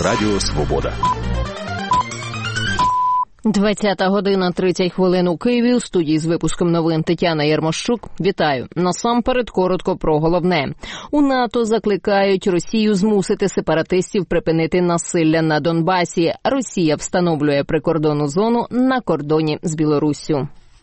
Радіо Свобода. 20:30 у Києві. У студії з випуском новин Тетяна Ярмощук. Вітаю. Насамперед коротко про головне. У НАТО закликають Росію змусити сепаратистів припинити насилля на Донбасі. Росія встановлює прикордонну зону на кордоні з Білоруссю.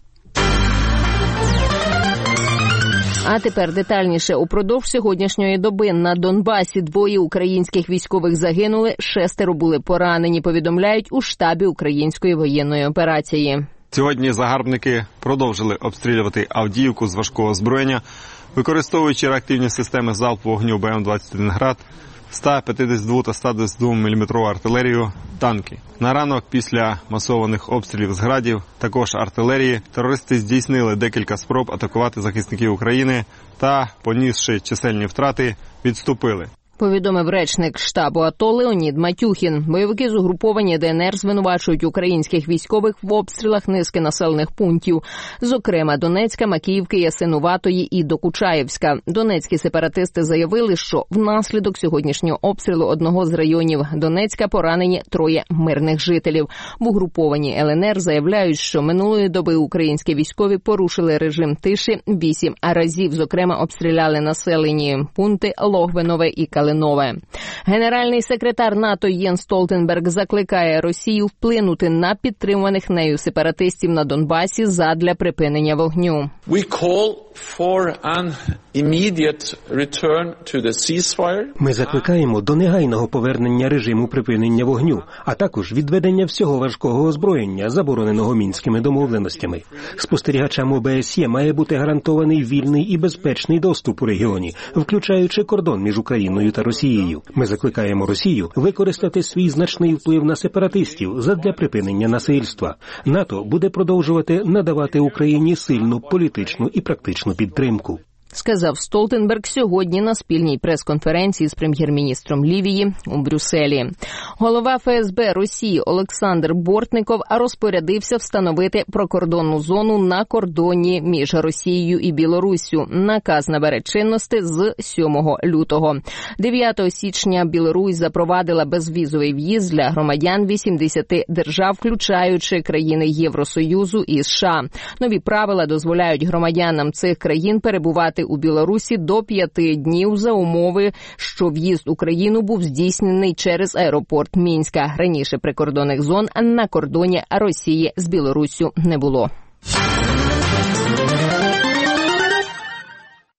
А тепер детальніше. Упродовж сьогоднішньої доби на Донбасі 2 українських військових загинули, 6 були поранені, повідомляють у штабі української воєнної операції. Сьогодні загарбники продовжили обстрілювати Авдіївку з важкого озброєння, використовуючи реактивні системи залпового вогню БМ-21 «Град», 152 та 122 мм артилерію, танки. На ранок після масованих обстрілів з «Градів», також артилерії, терористи здійснили декілька спроб атакувати захисників України та, понісши чисельні втрати, відступили. Повідомив речник штабу АТО Леонід Матюхін. Бойовики з угруповання ДНР звинувачують українських військових в обстрілах низки населених пунктів, зокрема Донецька, Макіївки, Ясинуватої і Докучаєвська. Донецькі сепаратисти заявили, що внаслідок сьогоднішнього обстрілу одного з районів Донецька поранені 3 мирних жителів. В угрупованні ЛНР заявляють, що минулої доби українські військові порушили режим тиші 8 разів, зокрема обстріляли населені пункти Логвинове і Калинове. Генеральний секретар НАТО Єнс Столтенберг закликає Росію вплинути на підтримуваних нею сепаратистів на Донбасі задля припинення вогню. Ми закликаємо до негайного повернення режиму припинення вогню, а також відведення всього важкого озброєння, забороненого Мінськими домовленостями. Спостерігачам ОБСЄ має бути гарантований вільний і безпечний доступ у регіоні, включаючи кордон між Україною та Росією. Ми закликаємо Росію використати свій значний вплив на сепаратистів задля припинення насильства. НАТО буде продовжувати надавати Україні сильну політичну і практичну підтримку. Сказав Столтенберг сьогодні на спільній прес-конференції з прем'єр-міністром Лівії у Брюсселі. Голова ФСБ Росії Олександр Бортников розпорядився встановити прикордонну зону на кордоні між Росією і Білоруссю. Наказ набере чинності з 7 лютого. 9 січня Білорусь запровадила безвізовий в'їзд для громадян 80 держав, включаючи країни Євросоюзу і США. Нові правила дозволяють громадянам цих країн перебувати у Білорусі до 5 днів за умови, що в'їзд у країну був здійснений через аеропорт Мінська. Раніше прикордонних зон на кордоні Росії з Білоруссю не було.